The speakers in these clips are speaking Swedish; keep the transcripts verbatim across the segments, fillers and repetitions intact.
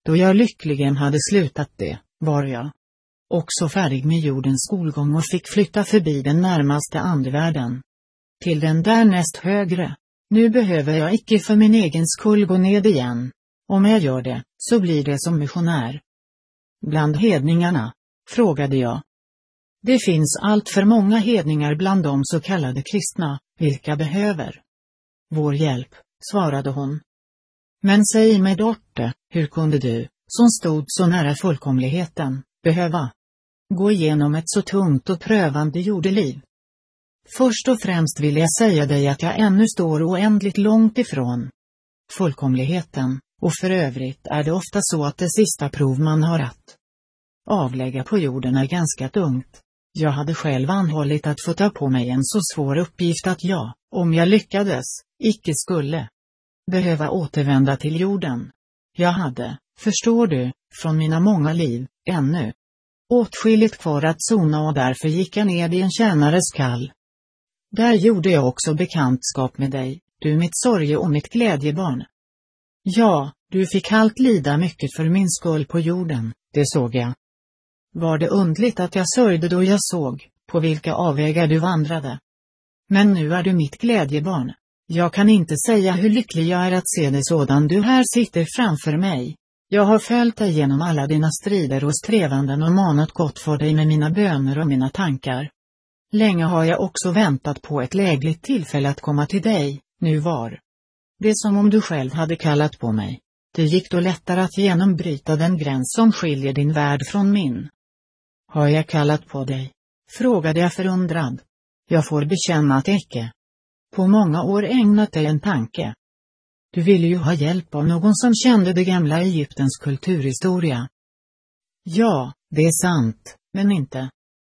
Då jag lyckligen hade slutat det, var jag också färdig med jordens skolgång och fick flytta förbi den närmaste andevärlden till den därnäst högre. Nu behöver jag icke för min egen skull gå ned igen. Om jag gör det, så blir det som missionär. Bland hedningarna, frågade jag. Det finns allt för många hedningar bland de så kallade kristna, vilka behöver vår hjälp, svarade hon. Men säg mig dotter, hur kunde du, som stod så nära fullkomligheten, behöva gå igenom ett så tungt och prövande jordeliv? Först och främst vill jag säga dig att jag ännu står oändligt långt ifrån fullkomligheten, och för övrigt är det ofta så att det sista prov man har att avlägga på jorden är ganska tungt. Jag hade själv anhållit att få ta på mig en så svår uppgift att jag, om jag lyckades, icke skulle behöva återvända till jorden. Jag hade, förstår du, från mina många liv, ännu åtskilligt kvar att sona, och därför gick jag ned i en tjänares kall. Där gjorde jag också bekantskap med dig, du mitt sorge och mitt glädjebarn. Ja, du fick allt lida mycket för min skull på jorden, det såg jag. Var det undligt att jag sörjde då jag såg, på vilka avvägar du vandrade? Men nu är du mitt glädjebarn. Jag kan inte säga hur lycklig jag är att se dig sådan du här sitter framför mig. Jag har följt dig genom alla dina strider och strävanden och manat gott för dig med mina böner och mina tankar. Länge har jag också väntat på ett lägligt tillfälle att komma till dig, nu var det som om du själv hade kallat på mig. Det gick då lättare att genombryta den gräns som skiljer din värld från min. Har jag kallat på dig? Frågade jag förundrad. Jag får bekänna att icke på många år ägnat dig en tanke. Du ville ju ha hjälp av någon som kände det gamla Egyptens kulturhistoria. Ja, det är sant, men inte.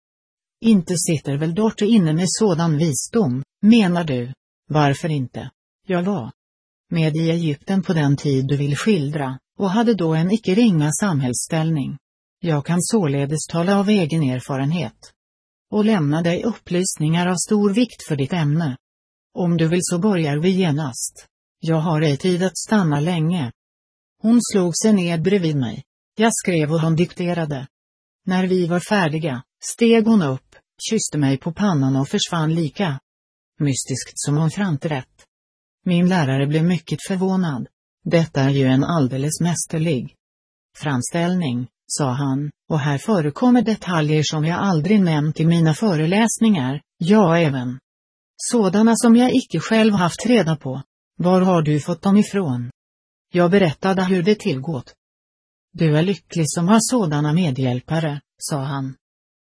Inte sitter väl Dorte inne med sådan visdom, menar du? Varför inte? Jag var med i Egypten på den tid du vill skildra, och hade då en icke ringa samhällsställning. Jag kan således tala av egen erfarenhet och lämna dig upplysningar av stor vikt för ditt ämne. Om du vill så börjar vi genast. Jag har ej tid att stanna länge. Hon slog sig ned bredvid mig. Jag skrev och hon dikterade. När vi var färdiga, steg hon upp, kysste mig på pannan och försvann lika mystiskt som hon framträtt. Min lärare blev mycket förvånad. Detta är ju en alldeles mästerlig framställning, sa han, och här förekommer detaljer som jag aldrig nämnt i mina föreläsningar, ja även sådana som jag icke själv haft reda på. Var har du fått dem ifrån? Jag berättade hur det tillgått. Du är lycklig som har sådana medhjälpare, sa han.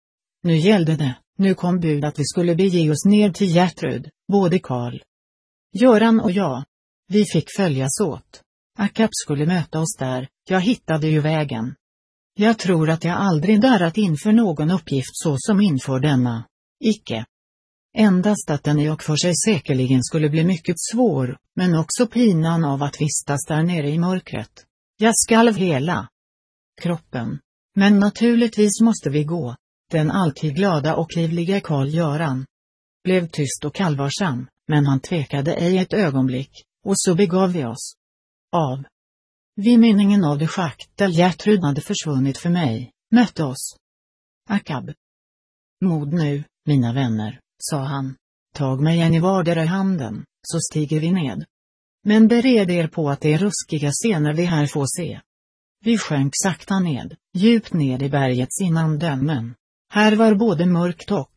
Nu gällde det, nu kom bud att vi skulle bege oss ner till Gertrud, både Karl, Göran och jag. Vi fick följas åt. Akab skulle möta oss där, jag hittade ju vägen. Jag tror att jag aldrig darrat inför någon uppgift så som inför denna. Icke. Endast att den i och för sig säkerligen skulle bli mycket svår, men också pinan av att vistas där nere i mörkret. Jag skalv hela kroppen. Men naturligtvis måste vi gå. Den alltid glada och livliga Karl Göran blev tyst och allvarsam, men han tvekade ej ett ögonblick, och så begav vi oss av. Vid mynningen av det schakt där Gertrud hade försvunnit för mig, mötte oss Akab. Mod nu, mina vänner, sa han. Tag mig en i vardera handen, så stiger vi ned. Men bered er på att det är ruskiga scener vi här får se. Vi sjönk sakta ned, djupt ned i bergets innandömen. Här var både mörkt och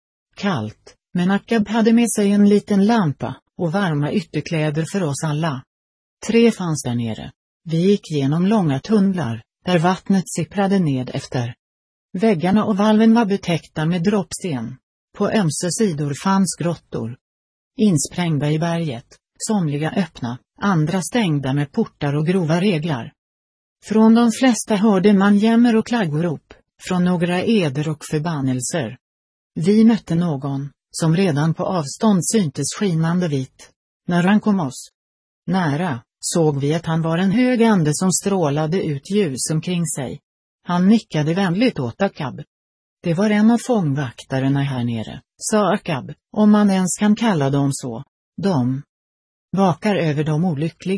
kallt, men Akab hade med sig en liten lampa och varma ytterkläder för oss alla. Tre fanns där nere. Vi gick genom långa tunnlar, där vattnet sipprade ned efter väggarna och valven var betäckta med droppsten. På ömse sidor fanns grottor, insprängda i berget, somliga öppna, andra stängda med portar och grova reglar. Från de flesta hörde man jämmer och klaggorop, från några eder och förbannelser. Vi mötte någon, som redan på avstånd syntes skinande vit. När han kom oss nära, såg vi att han var en hög ande som strålade ut ljus omkring sig. Han nickade vänligt åt Akab. Det var en av fångvaktarna här nere, sa Akab, om man ens kan kalla dem så. De vakar över de olyckliga,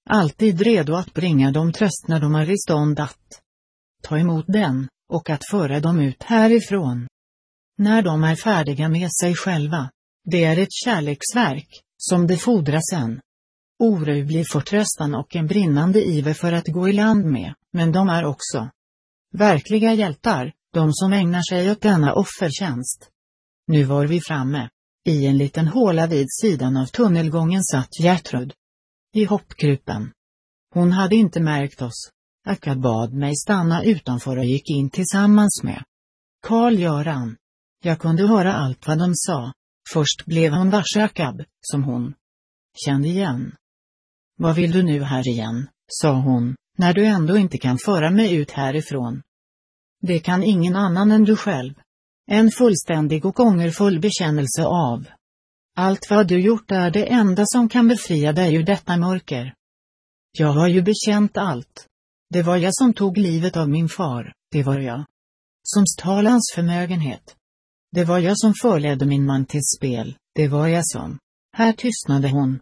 alltid redo att bringa dem tröst när de är i stånd att ta emot den, och att föra dem ut härifrån. När de är färdiga med sig själva, det är ett kärleksverk, som det fordras en orubblig förtröstan och en brinnande iver för att gå i land med, men de är också verkliga hjältar, de som ägnar sig åt denna offertjänst. Nu var vi framme. I en liten håla vid sidan av tunnelgången satt Gertrud i hoppgruppen. Hon hade inte märkt oss. Akka bad mig stanna utanför och gick in tillsammans med Karl-Göran. Jag kunde höra allt vad de sa. Först blev hon varse Akab, som hon kände igen. Vad vill du nu här igen, sa hon, när du ändå inte kan föra mig ut härifrån? Det kan ingen annan än du själv. En fullständig och ångerfull bekännelse av allt vad du gjort är det enda som kan befria dig ur detta mörker. Jag har ju bekänt allt. Det var jag som tog livet av min far, det var jag som stal hans förmögenhet. Det var jag som förledde min man till spel, det var jag som. Här tystnade hon.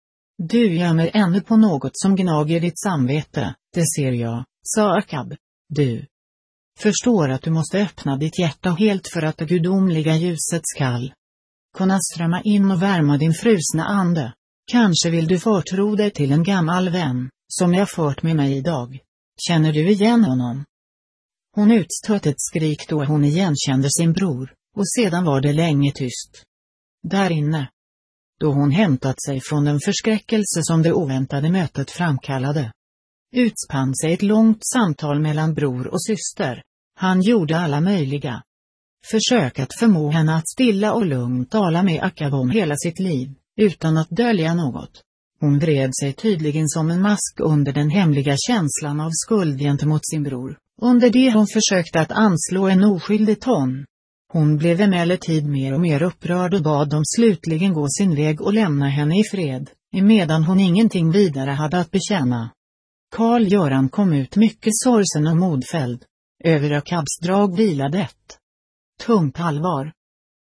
Du gömmer ännu på något som gnager ditt samvete, det ser jag, sa Akab. Du förstår att du måste öppna ditt hjärta helt för att det gudomliga ljuset skall kunna strömma in och värma din frusna ande. Kanske vill du förtro dig till en gammal vän, som jag fört med mig idag. Känner du igen honom? Hon utstöt ett skrik då hon igenkände sin bror, och sedan var det länge tyst. Där inne, då hon hämtat sig från den förskräckelse som det oväntade mötet framkallade, utspann sig ett långt samtal mellan bror och syster. Han gjorde alla möjliga försök att förmå henne att stilla och lugnt tala med Akab om hela sitt liv, utan att dölja något. Hon vred sig tydligen som en mask under den hemliga känslan av skuld gentemot sin bror, under det hon försökte att anslå en oskyldig ton. Hon blev emellertid mer och mer upprörd och bad dem slutligen gå sin väg och lämna henne i fred, emedan hon ingenting vidare hade att bekänna. Karl-Göran kom ut mycket sorgsen och modfälld. Över Akabs drag vilade ett tungt allvar.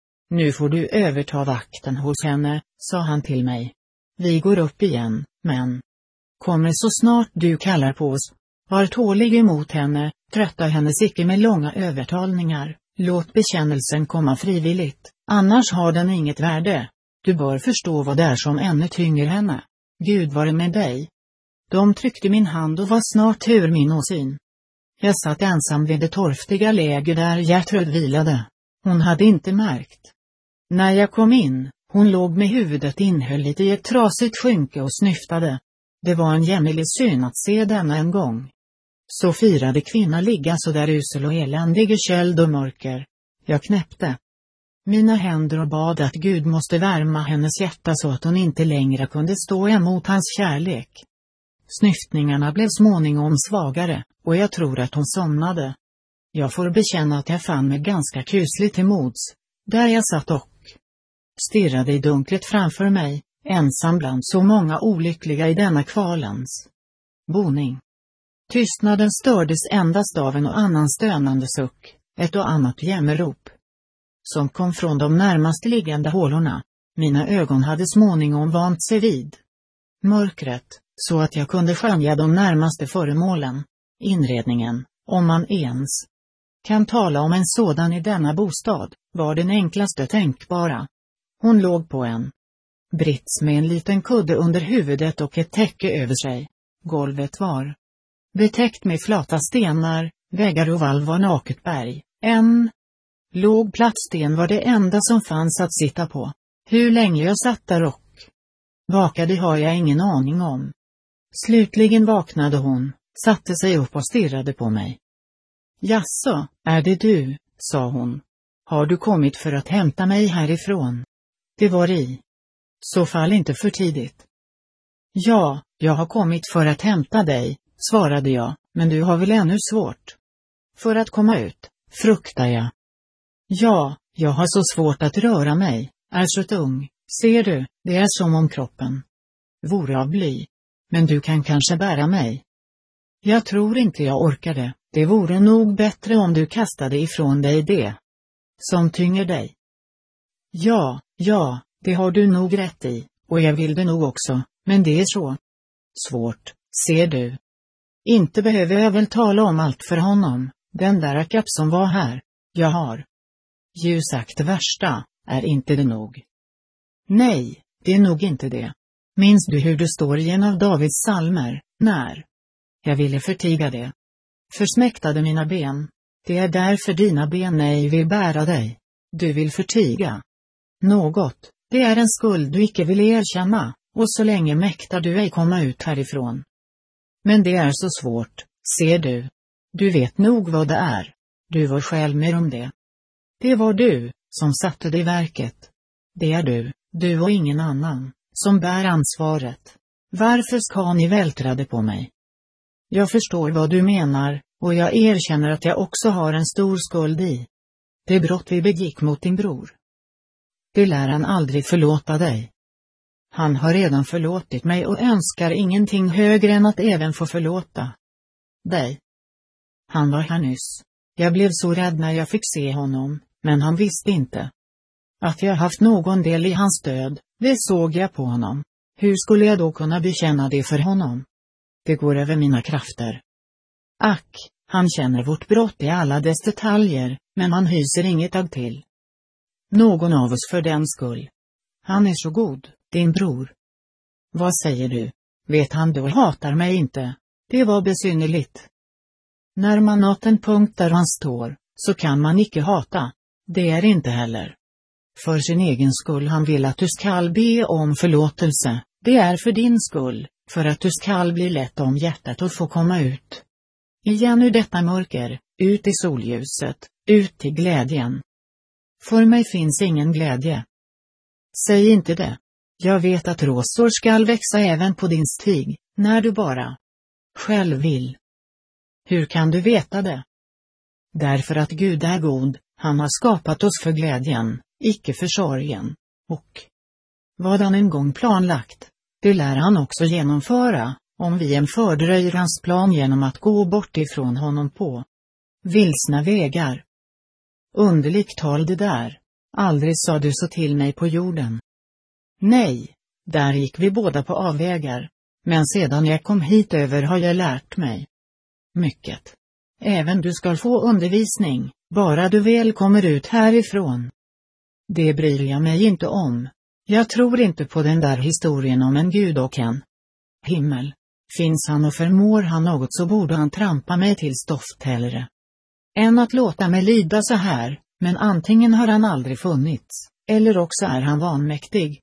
Nu får du överta vakten hos henne, sa han till mig. Vi går upp igen, men kommer så snart du kallar på oss. Var tålig emot henne, trötta hennes icke med långa övertalningar. Låt bekännelsen komma frivilligt, annars har den inget värde. Du bör förstå vad det är som ännu tynger henne. Gud vare med dig. De tryckte min hand och var snart ur min åsyn. Jag satt ensam vid det torftiga läger där Gertrud vilade. Hon hade inte märkt. När jag kom in, hon låg med huvudet inhöllit i ett trasigt skynke och snyftade. Det var en jämmerlig syn att se denna en gång. Så firade kvinna ligga så där usel och eländig i köld och mörker. Jag knäppte mina händer och bad att Gud måste värma hennes hjärta så att hon inte längre kunde stå emot hans kärlek. Snyftningarna blev småningom svagare, och jag tror att hon somnade. Jag får bekänna att jag fann mig ganska kusligt till mods, där jag satt och stirrade i dunklet framför mig, ensam bland så många olyckliga i denna kvalens boning. Tystnaden stördes endast av en och annan stönande suck, ett och annat jämmerrop, som kom från de närmast liggande hålorna. Mina ögon hade småningom vant sig vid mörkret, så att jag kunde skönja de närmaste föremålen. Inredningen, om man ens kan tala om en sådan i denna bostad, var den enklaste tänkbara. Hon låg på en brits med en liten kudde under huvudet och ett täcke över sig. Golvet var betäckt med flata stenar, väggar och valv var naket berg. En låg plattsten var det enda som fanns att sitta på. Hur länge jag satt där och vakade har jag ingen aning om. Slutligen vaknade hon, satte sig upp och stirrade på mig. Jaså, är det du, sa hon. Har du kommit för att hämta mig härifrån? Det var i så fall inte för tidigt. Ja, jag har kommit för att hämta dig, svarade jag, men du har väl ännu svårt för att komma ut, fruktar jag. Ja, jag har så svårt att röra mig, är så tung, ser du, det är som om kroppen vore av bly. Men du kan kanske bära mig. Jag tror inte jag orkar det, det vore nog bättre om du kastade ifrån dig det som tynger dig. Ja, ja, det har du nog rätt i, och jag vill det nog också, men det är så svårt, ser du. Inte behöver jag väl tala om allt för honom, den där rackap som var här. Jag har ju sagt det värsta, är inte det nog? Nej, det är nog inte det. Minns du hur du står i en av Davids psalmer, när jag ville förtiga det? Försmäktade mina ben. Det är därför dina ben ej vill bära dig. Du vill förtiga något, det är en skuld du icke vill erkänna, och så länge mäktar du ej komma ut härifrån. Men det är så svårt, ser du. Du vet nog vad det är. Du var själv med om det. Det var du, som satte dig i verket. Det är du, du och ingen annan, som bär ansvaret. Varför ska ni vältra det på mig? Jag förstår vad du menar, och jag erkänner att jag också har en stor skuld i det brott vi begick mot din bror. Det lär han aldrig förlåta dig. Han har redan förlåtit mig och önskar ingenting högre än att även få förlåta dig. Han var här nyss. Jag blev så rädd när jag fick se honom, men han visste inte att jag haft någon del i hans död. Det såg jag på honom. Hur skulle jag då kunna bekänna det för honom? Det går över mina krafter. Ack, han känner vårt brott i alla dess detaljer, men han hyser inget agg till någon av oss för den skull. Han är så god, din bror. Vad säger du? Vet han då hatar mig inte? Det var besynnerligt. När man nått en punkt där han står, så kan man icke hata. Det är inte heller för sin egen skull han vill att du skall be om förlåtelse. Det är för din skull, för att du skall bli lätt om hjärtat och få komma ut igen ur detta mörker, ut i solljuset, ut i glädjen. För mig finns ingen glädje. Säg inte det. Jag vet att rosor skall växa även på din stig, när du bara själv vill. Hur kan du veta det? Därför att Gud är god, han har skapat oss för glädjen, icke för sorgen, och vad han en gång planlagt, det lär han också genomföra, om vi än fördröjer hans plan genom att gå bort ifrån honom på vilsna vägar. Underligt tal det där, aldrig sa du så till mig på jorden. Nej, där gick vi båda på avvägar, men sedan jag kom hit över har jag lärt mig mycket. Även du ska få undervisning, bara du väl kommer ut härifrån. Det bryr jag mig inte om. Jag tror inte på den där historien om en gud och en himmel. Finns han och förmår han något så borde han trampa mig till stoft hellre än att låta mig lida så här, men antingen har han aldrig funnits, eller också är han vanmäktig.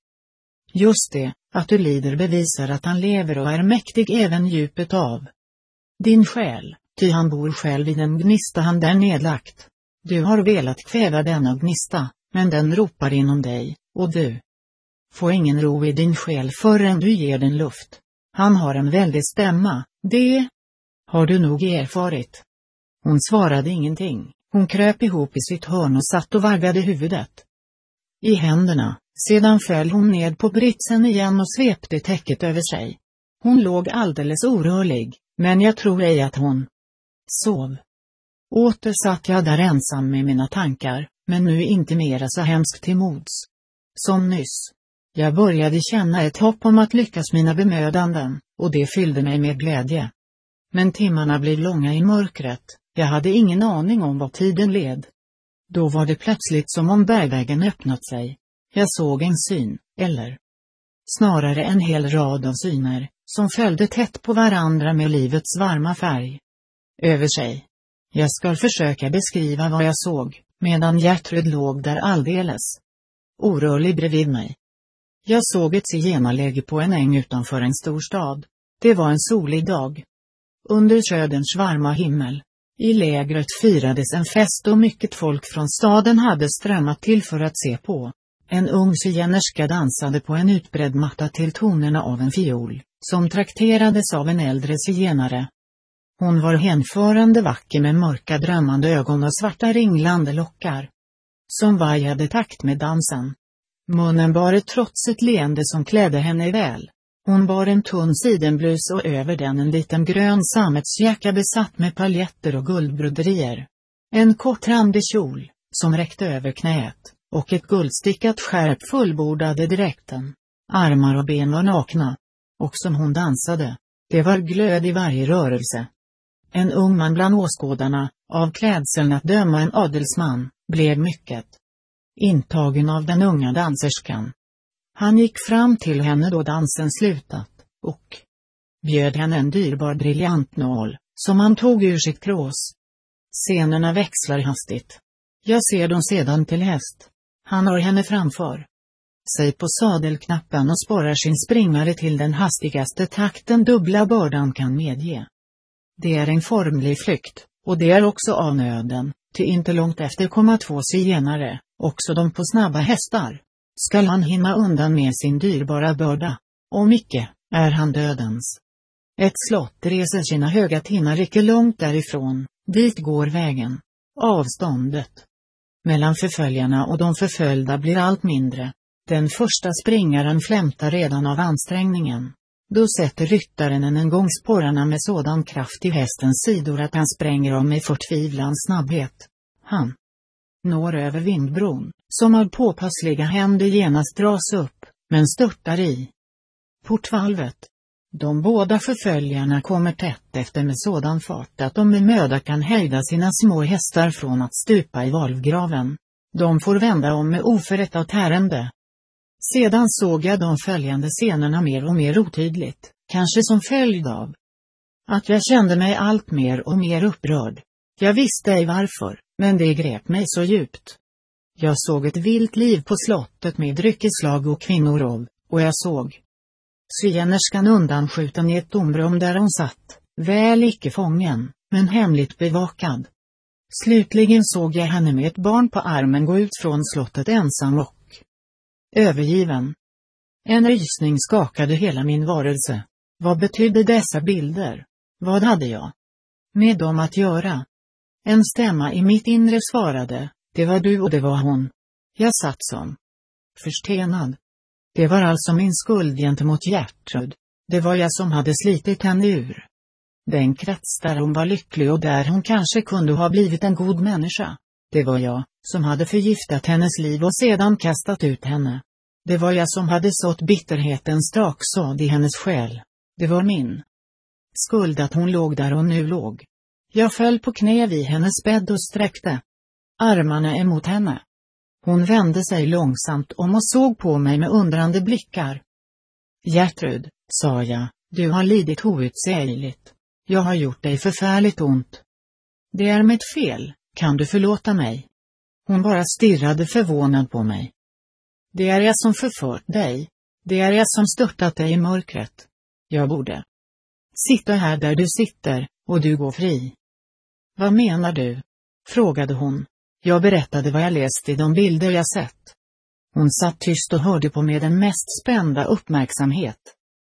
Just det, att du lider bevisar att han lever och är mäktig även djupet av din själ, ty han bor själv i den gnista han där nedlagt. Du har velat kväva denna gnista, men den ropar inom dig, och du får ingen ro i din själ förrän du ger den luft. Han har en väldig stämma, det har du nog erfarit. Hon svarade ingenting, hon kröp ihop i sitt hörn och satt och vaggade huvudet i händerna. Sedan föll hon ned på britsen igen och svepte täcket över sig. Hon låg alldeles orörlig, men jag tror ej att hon sov. Åter satt jag där ensam med mina tankar, men nu inte mera så hemskt till mods som nyss. Jag började känna ett hopp om att lyckas mina bemödanden, och det fyllde mig med glädje. Men timmarna blev långa i mörkret, jag hade ingen aning om vad tiden led. Då var det plötsligt som om bergvägen öppnat sig. Jag såg en syn, eller snarare en hel rad av syner, som följde tätt på varandra med livets varma färg över sig. Jag ska försöka beskriva vad jag såg, medan Gertrud låg där alldeles orörlig bredvid mig. Jag såg ett zigenarläge på en äng utanför en stor stad. Det var en solig dag. Under söderns varma himmel. I lägret firades en fest och mycket folk från staden hade strömmat till för att se på. En ung zigenerska dansade på en utbredd matta till tonerna av en fiol, som trakterades av en äldre zigenare. Hon var hänförande vacker med mörka drömmande ögon och svarta ringlande lockar, som vajade takt med dansen. Munnen bar ett trotsigt leende som klädde henne väl. Hon bar en tunn sidenblus och över den en liten grön sammetsjacka besatt med paljetter och guldbroderier. En kortrandig kjol, som räckte över knät, och ett guldstickat skärp fullbordade dräkten. Armar och ben var nakna. Och som hon dansade, Det var glöd i varje rörelse. En ung man bland åskådarna, av klädseln att döma en adelsman, blev mycket intagen av den unga danserskan. Han gick fram till henne då dansen slutat, och bjöd henne en dyrbar briljantnål, som han tog ur sitt krås. Scenerna växlar hastigt. Jag ser dem sedan till häst. Han har henne framför sig på sadelknappen och sporrar sin springare till den hastigaste takten dubbla bördan kan medge. Det är en formlig flykt, och det är också av nöden, ty inte långt efter komma två zigenare, också de på snabba hästar. Skall han hinna undan med sin dyrbara börda? Om icke, är han dödens. Ett slott reser sina höga tinnar icke långt därifrån, dit går vägen. Avståndet mellan förföljarna och de förföljda blir allt mindre. Den första springaren flämtar redan av ansträngningen. Då sätter ryttaren än en gång spårarna med sådan kraft i hästens sidor att han spränger om med förtvivlans snabbhet. Han når över vindbron, som av påpassliga händer genast dras upp, men störtar i portvalvet. De båda förföljarna kommer tätt efter med sådan fart att de med möda kan hejda sina små hästar från att stupa i valvgraven. De får vända om med oförrättat ärende. Sedan såg jag de följande scenerna mer och mer otydligt, kanske som följd av att jag kände mig allt mer och mer upprörd. Jag visste ej varför, men det grep mig så djupt. Jag såg ett vilt liv på slottet med dryckeslag och kvinnorov, och jag såg zigenerskan undanskjuten i ett tomrum där hon satt, väl icke fången, men hemligt bevakad. Slutligen såg jag henne med ett barn på armen gå ut från slottet ensam och övergiven. En rysning skakade hela min varelse. Vad betydde dessa bilder? Vad hade jag med dem att göra? En stämma i mitt inre svarade, det var du och det var hon. Jag satt som förstenad. Det var alltså min skuld gentemot Gertrud. Det var jag som hade slitit henne ur den krets där hon var lycklig och där hon kanske kunde ha blivit en god människa. Det var jag som hade förgiftat hennes liv och sedan kastat ut henne. Det var jag som hade sått bitterhetens staksådd i hennes själ. Det var min skuld att hon låg där hon nu låg. Jag föll på knä vid hennes bädd och sträckte armarna emot henne. Hon vände sig långsamt om och såg på mig med undrande blickar. Gertrud, sa jag, du har lidit outsägligt. Jag har gjort dig förfärligt ont. Det är mitt fel, kan du förlåta mig? Hon bara stirrade förvånad på mig. Det är jag som förfört dig. Det är jag som störtat dig i mörkret. Jag borde sitta här där du sitter, och du går fri. Vad menar du? Frågade hon. Jag berättade vad jag läst i de bilder jag sett. Hon satt tyst och hörde på med den mest spända uppmärksamhet.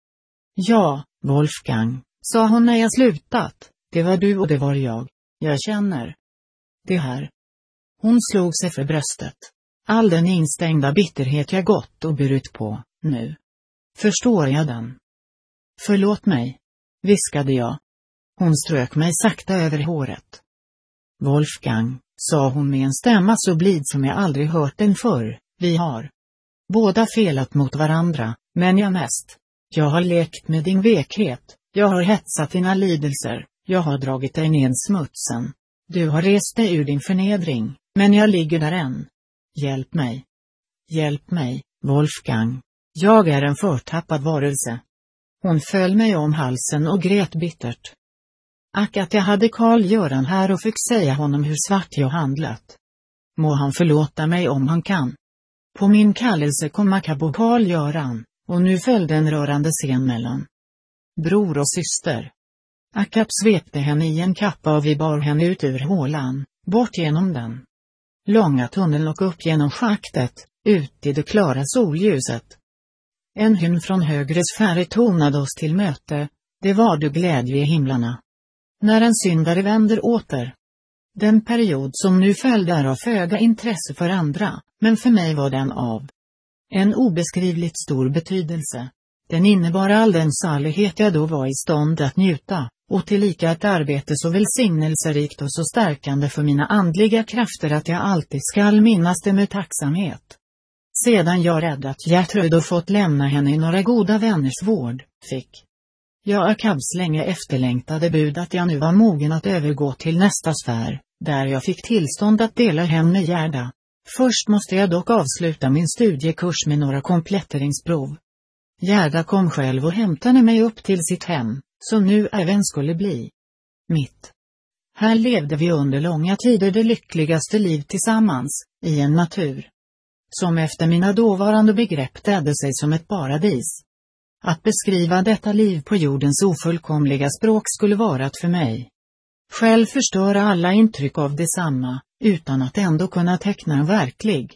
Ja, Wolfgang, sa hon när jag slutat. Det var du och det var jag. Jag känner det här. Hon slog sig för bröstet. All den instängda bitterhet jag gått och burit på, nu förstår jag den. Förlåt mig, viskade jag. Hon strök mig sakta över håret. Wolfgang, sa hon med en stämma så blid som jag aldrig hört den förr, vi har båda felat mot varandra, men jag mest. Jag har lekt med din vekhet, jag har hetsat dina lidelser, jag har dragit dig ned smutsen. Du har rest dig ur din förnedring, men jag ligger där än. Hjälp mig. Hjälp mig, Wolfgang. Jag är en förtappad varelse. Hon föll mig om halsen och grät bittert. Ack att jag hade Karl-Göran här och fick säga honom hur svart jag handlat. Må han förlåta mig om han kan. På min kallelse kom Makabo Karl-Göran, och nu följde en rörande scen mellan bror och syster. Akap svepte henne i en kappa och vi bar henne ut ur hålan, bort genom den långa tunneln och upp genom schaktet, ut i det klara solljuset. En hymn från högre sfärer tonade oss till möte, det var du glädje i himlarna. När en syndare vänder åter. Den period som nu följde är av föga intresse för andra, men för mig var den av en obeskrivligt stor betydelse. Den innebar all den salighet jag då var i stånd att njuta, och tillika ett arbete så välsignelserikt och så stärkande för mina andliga krafter att jag alltid skall minnas det med tacksamhet. Sedan jag räddat Gertrud och fått lämna henne i några goda vänners vård, fick Ja, Akabs länge efterlängtade bud att jag nu var mogen att övergå till nästa sfär, där jag fick tillstånd att dela hem med Gerda. Först måste jag dock avsluta min studiekurs med några kompletteringsprov. Gerda kom själv och hämtade mig upp till sitt hem, som nu även skulle bli mitt. Här levde vi under långa tider det lyckligaste liv tillsammans, i en natur som efter mina dåvarande begrepp tedde sig som ett paradis. Att beskriva detta liv på jordens ofullkomliga språk skulle vara att för mig själv förstöra alla intryck av detsamma, utan att ändå kunna teckna en verklig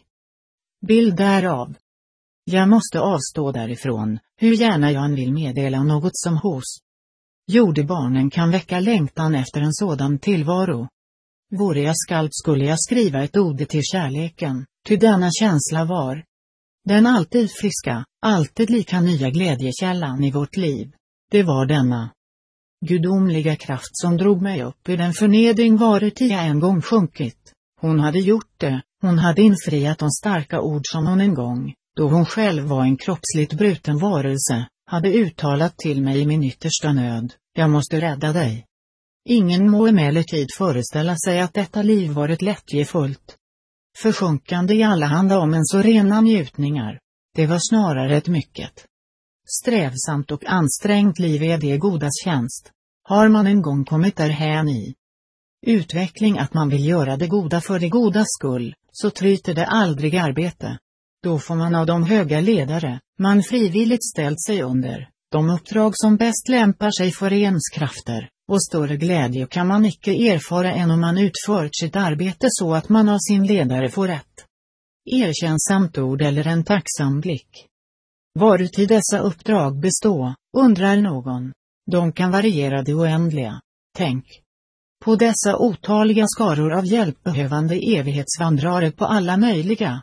bild därav. Jag måste avstå därifrån, hur gärna jag än vill meddela något som hos jordebarnen kan väcka längtan efter en sådan tillvaro. Vore jag skald skulle jag skriva ett ode till kärleken, ty denna känsla var den alltid friska, alltid lika nya glädjekällan i vårt liv. Det var denna gudomliga kraft som drog mig upp ur den förnedring varuti jag en gång sjunkit. Hon hade gjort det, hon hade infriat de starka ord som hon en gång, då hon själv var en kroppsligt bruten varelse, hade uttalat till mig i min yttersta nöd: jag måste rädda dig. Ingen må emellertid föreställa sig att detta liv var ett lättjefullt försjunkande i allehanda om en så rena njutningar. Det var snarare ett mycket strävsamt och ansträngt liv i det godas tjänst. Har man en gång kommit därhän i utveckling att man vill göra det goda för det godas skull, så tryter det aldrig arbete. Då får man av de höga ledare man frivilligt ställt sig under, de uppdrag som bäst lämpar sig för ens krafter, och större glädje kan man icke erfara än om man utfört sitt arbete så att man av sin ledare får ett erkännsamt ord eller en tacksam blick. Varuti dessa uppdrag bestå, undrar någon. De kan variera det oändliga. Tänk på dessa otaliga skaror av hjälpbehövande evighetsvandrare på alla möjliga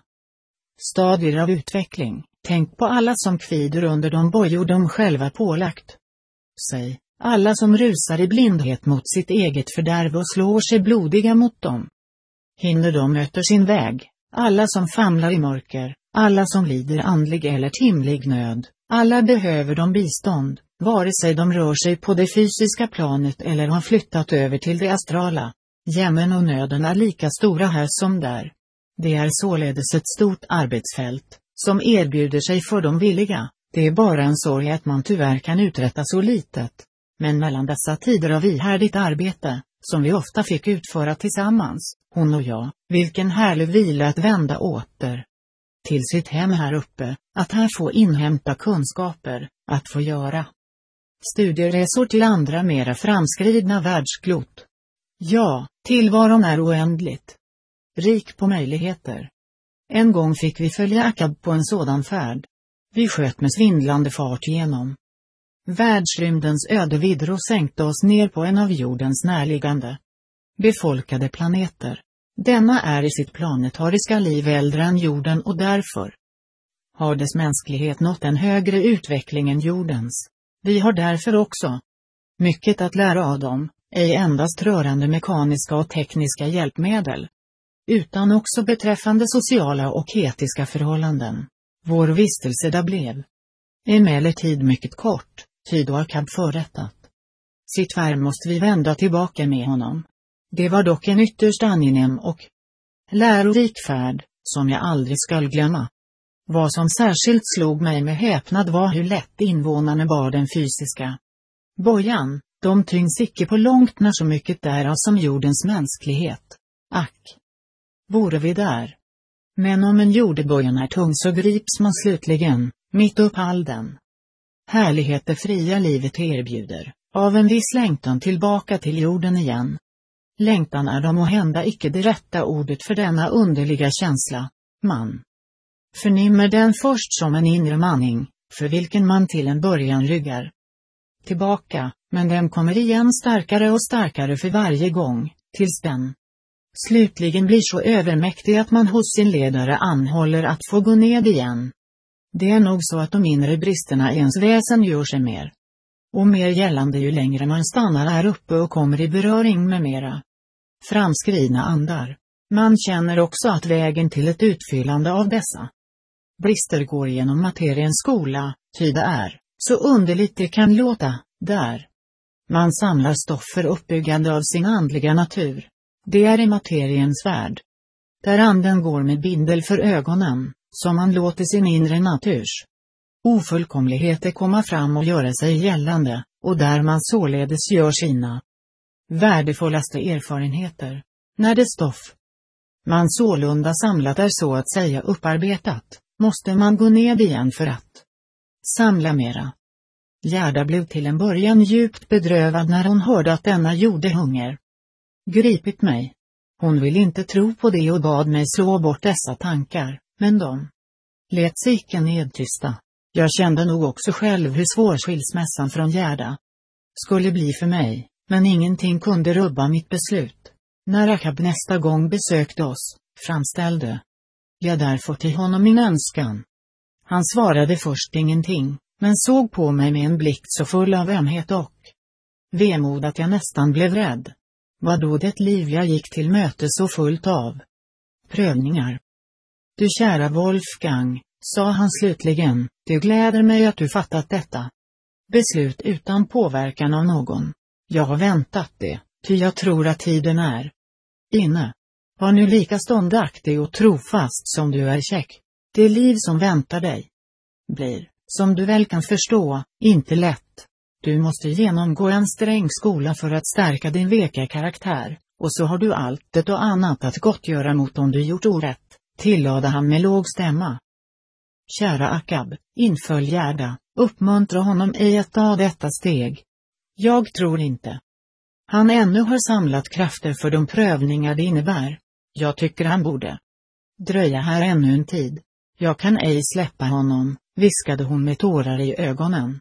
stadier av utveckling. Tänk på alla som kvider under de bojor de själva pålagt sig, alla som rusar i blindhet mot sitt eget fördärv och slår sig blodiga mot dem. Hinner de möter sin väg, alla som famlar i mörker, alla som lider andlig eller timlig nöd, alla behöver de bistånd, vare sig de rör sig på det fysiska planet eller har flyttat över till det astrala. Jämmen och nöden är lika stora här som där. Det är således ett stort arbetsfält, som erbjuder sig för de villiga. Det är bara en sorg att man tyvärr kan uträtta så litet. Men mellan dessa tider av ihärdigt arbete, som vi ofta fick utföra tillsammans, hon och jag, vilken härlig vila att vända åter till sitt hem här uppe, att här få inhämta kunskaper, att få göra studieresor till andra mera framskridna världsklot. Ja, tillvaron är oändligt rik på möjligheter. En gång fick vi följa Akab på en sådan färd. Vi sköt med svindlande fart genom världsrymdens ödevidder och sänkte oss ner på en av jordens närliggande befolkade planeter. Denna är i sitt planetariska liv äldre än jorden och därför har dess mänsklighet nått en högre utveckling än jordens. Vi har därför också mycket att lära av dem, ej endast rörande mekaniska och tekniska hjälpmedel, utan också beträffande sociala och etiska förhållanden. Vår vistelse där blev emellertid mycket kort, ty då Akab förrättat sitt värv måste vi vända tillbaka med honom. Det var dock en ytterst angenäm och lärorik färd, som jag aldrig skall glömma. Vad som särskilt slog mig med häpnad var hur lätt invånarna bar den fysiska bojan. De tyngs icke på långt när så mycket därav som jordens mänsklighet. Ack, vore vi där. Men om en jordebojan är tung så grips man slutligen, mitt upp all den härlighet det fria livet erbjuder, av en viss längtan tillbaka till jorden igen. Längtan är då måhända icke det rätta ordet för denna underliga känsla. Man förnimmer den först som en inre manning, för vilken man till en början ryggar tillbaka, men den kommer igen starkare och starkare för varje gång, tills den slutligen blir så övermäktig att man hos sin ledare anhåller att få gå ned igen. Det är nog så att de inre bristerna i ens väsen gör sig mer och mer gällande ju längre man stannar här uppe och kommer i beröring med mera framskridna andar. Man känner också att vägen till ett utfyllande av dessa brister går genom materiens skola, ty det är, så underligt det kan låta, Där. Man samlar stoff för uppbyggande av sin andliga natur. Det är i materiens värld. Där anden går med bindel för ögonen, som man låter sin inre naturs ofullkomligheter komma fram och göra sig gällande, och där man således gör sina värdefullaste erfarenheter. När det stoff man sålunda samlat är så att säga upparbetat, måste man gå ned igen för att samla mera. Gerda blev till en början djupt bedrövad när hon hörde att denna gjorde hunger gripit mig. Hon ville inte tro på det och bad mig slå bort dessa tankar, men de lät sig icke nedtysta. Jag kände nog också själv hur svår skilsmässan från Gerda skulle bli för mig, men ingenting kunde rubba mitt beslut. När Akab nästa gång besökte oss, framställde jag därför till honom min önskan. Han svarade först ingenting, men såg på mig med en blick så full av ömhet och vemod att jag nästan blev rädd. Vad då det liv jag gick till möte så fullt av prövningar? Du kära Wolfgang, sa han slutligen, det gläder mig att du fattat detta beslut utan påverkan av någon. Jag har väntat det, ty jag tror att tiden är inne. Var nu lika ståndaktig och trofast som du är käck. Det liv som väntar dig blir, som du väl kan förstå, inte lätt. Du måste genomgå en sträng skola för att stärka din veka karaktär, och så har du allt det och annat att gottgöra mot om du gjort orätt, tillade han med låg stämma. Kära Akab, inföll Gerda, uppmuntra honom i att ta detta steg. Jag tror inte han ännu har samlat krafter för de prövningar det innebär. Jag tycker han borde dröja här ännu en tid. Jag kan ej släppa honom, viskade hon med tårar i ögonen.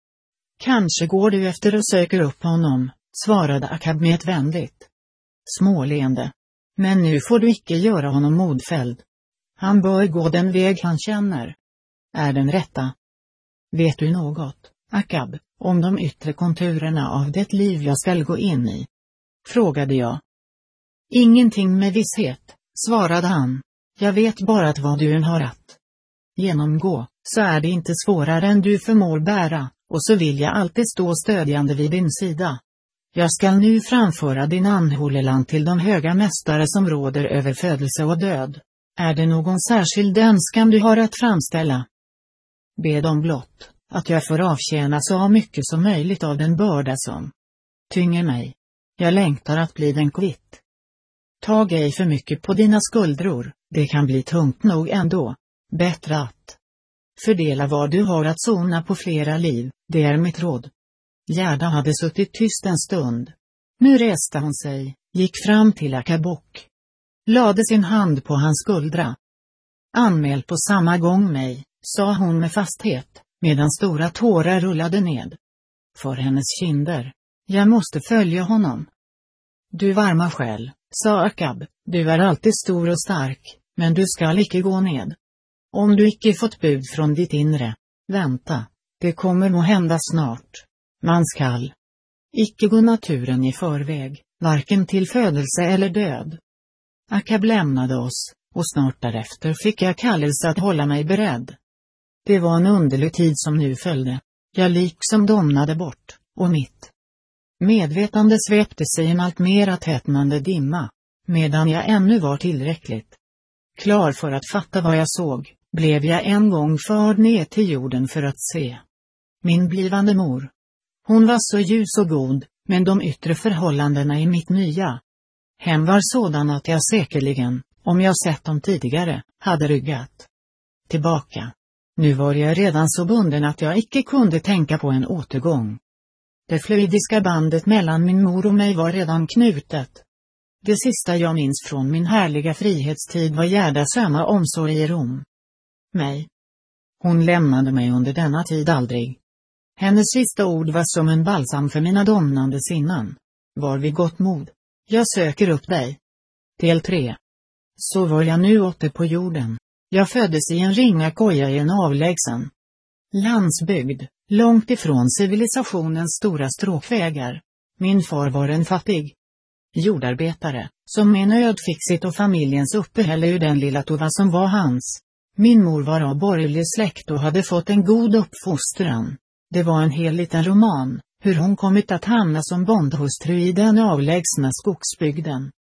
Kanske går du efter och söker upp honom, svarade Akab med ett vänligt småleende. Men nu får du icke göra honom modfälld. Han bör gå den väg han känner är den rätta. Vet du något, Akab, om de yttre konturerna av det liv jag skall gå in i? Frågade jag. Ingenting med visshet, svarade han. Jag vet bara att vad du än har att genomgå, så är det inte svårare än du förmår bära, och så vill jag alltid stå stödjande vid din sida. Jag skall nu framföra din anhållan till de höga mästare som råder över födelse och död. Är det någon särskild önskan du har att framställa? Be dem blott att jag får avtjäna så mycket som möjligt av den börda som tynger mig. Jag längtar att bli den kvitt. Tag ej för mycket på dina skuldror, det kan bli tungt nog ändå. Bättre att fördela vad du har att sona på flera liv, det är mitt råd. Gerda hade suttit tyst en stund. Nu reste hon sig, gick fram till Akab och lade sin hand på hans skuldra. Anmäl på samma gång mig, sa hon med fasthet, medan stora tårar rullade ned för hennes kinder. Jag måste följa honom. Du varma själ, sa Akab, du är alltid stor och stark, men du skall icke gå ned. Om du icke fått bud från ditt inre, vänta, det kommer nog hända snart. Man skall icke gå naturen i förväg, varken till födelse eller död. Akab lämnade oss, och snart därefter fick jag kallelse att hålla mig beredd. Det var en underlig tid som nu följde. Jag liksom domnade bort, och mitt medvetande svepte sig en allt mera tätnande dimma, medan jag ännu var tillräckligt klar för att fatta vad jag såg, blev jag en gång förd ner till jorden för att se min blivande mor. Hon var så ljus och god, men de yttre förhållandena i mitt nya hem var sådana att jag säkerligen, om jag sett dem tidigare, hade ryggat tillbaka. Nu var jag redan så bunden att jag icke kunde tänka på en återgång. Det fluidiska bandet mellan min mor och mig var redan knutet. Det sista jag minns från min härliga frihetstid var Gerdas ömma omsorger om mig. Hon lämnade mig under denna tid aldrig. Hennes sista ord var som en balsam för mina domnande sinnen. Var vid gott mod. Jag söker upp dig. Del tre. Så var jag nu åter på jorden. Jag föddes i en ringa koja i en avlägsen landsbygd, långt ifrån civilisationens stora stråkvägar. Min far var en fattig jordarbetare, som med nöd fick sitt och familjens uppehälle ur den lilla tova som var hans. Min mor var av borgerlig släkt och hade fått en god uppfostran. Det var en hel liten roman, Hur hon kommit att hamna som bondhustru i den avlägsna skogsbygden.